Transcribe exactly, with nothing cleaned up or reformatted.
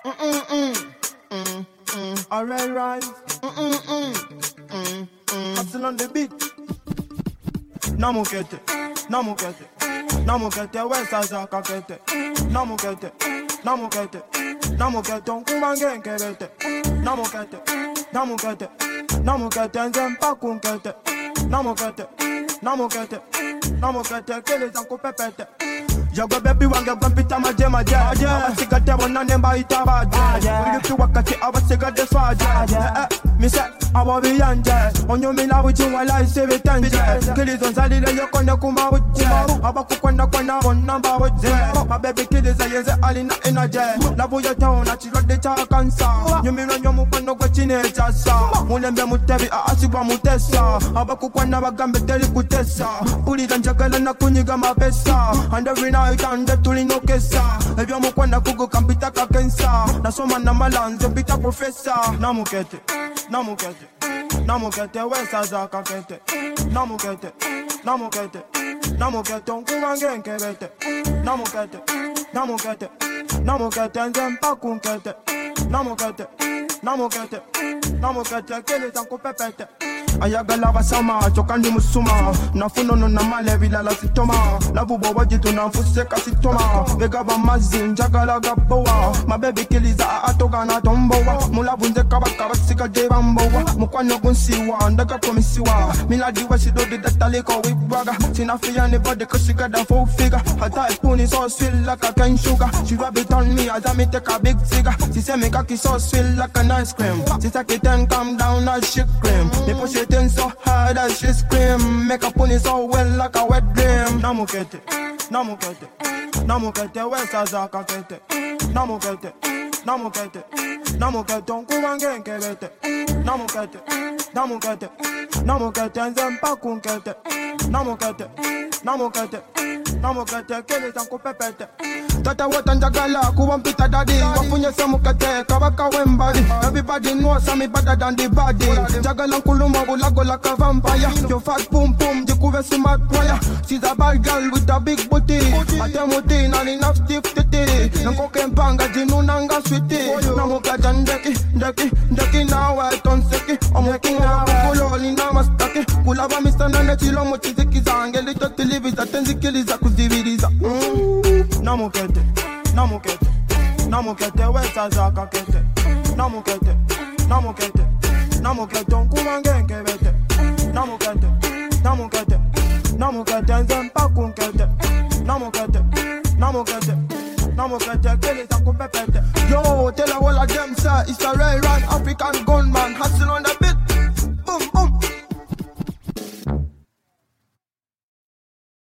Alright, right. Hustle on the beat. Namukete, namukete, namukete, wesa za kakete. Namukete, namukete, namukete, onkumange nkebete. Namukete, namukete, namukete, nzempa kunkete. Namukete, namukete, namukete, kele zanku pepete. Jago baby wange gwempita maje maje abasigade bona nemba itabaje Ulutu wakati abasigade swaje Mi se ababiyanje Onyomina buchi wala isibi tenje Kilizo nzalile yokone kumba buche Abakukwana kwana bonamba buche My baby kilizo yenze alina inaje Labu yote unachirode cha kansa Nyumino nyomu kwano kwa chine chasa Mulembe mutebi aasibwa mutesa Abakukwana bagambe teli kutesa Ulida njagala na kunyiga mapesa And every night Itande tulingo kesa Ebyo mukwana kugu kampita kakensa Nasoma na malanze bita professor Namukete, namukete, namukete wesa za kakete Namukete, namukete, namukete onkumange nkebete Namukete, namukete, namukete nzempa kunkete Namukete, namukete, namukete kele zanku pepete Ayagala basama, chokandi musuma Nafunono na male vila la sitoma Labubo wajitu na mfuseka sitoma Vega bamazi, njagala gaboa My baby kiliza atoga na tomboa Mulabu nzeka baka basika jebamboa Mukwano gunsiwa, ndaga komisiwa Miladiwa shidodi dataliko wibwaga Sinafia ni body kushika da full figure Hata ipuni so sweet like a cane sugar She rub it on me as I me take a big figure She say me kaki so sweet like an ice cream She take it and calm down as she cream Me push it in so hard as she scream Make a pony so well like a wet dream Namukete, namukete, namukete wesa za kakete Namukete, namukete, namukete onkumange nkebete Namukete, namukete, namukete nzempa kunkete Namukete, namukete, namukete kele zanku pepete Tata wata njagala kuwampita daddy Wafunye semukete kabaka wembadi Everybody knows I'm better than the body Jagala nkuluma bulago like a vampire Yo fat boom boom jikuve smart wire She's a bad girl with a big booty Atemuti na enough stiff titty Nkoke mpanga jinu nanga sweetie Namuka jandeki, deki, deki na wa tonseki Omweki na kukuloli na mastaki Kulaba mistana nechilo mochiziki zange Lito tiliviza tenzikiliza kuziviriza Namukete, namukete, namukete wesa za kakete Namukete, namukete, namukete onkumange nkebete Namukete, namukete, namukete nzempa kunkete Namukete, namukete, namukete kele zanku pepete Yo, tell her all of them say it's a rare and African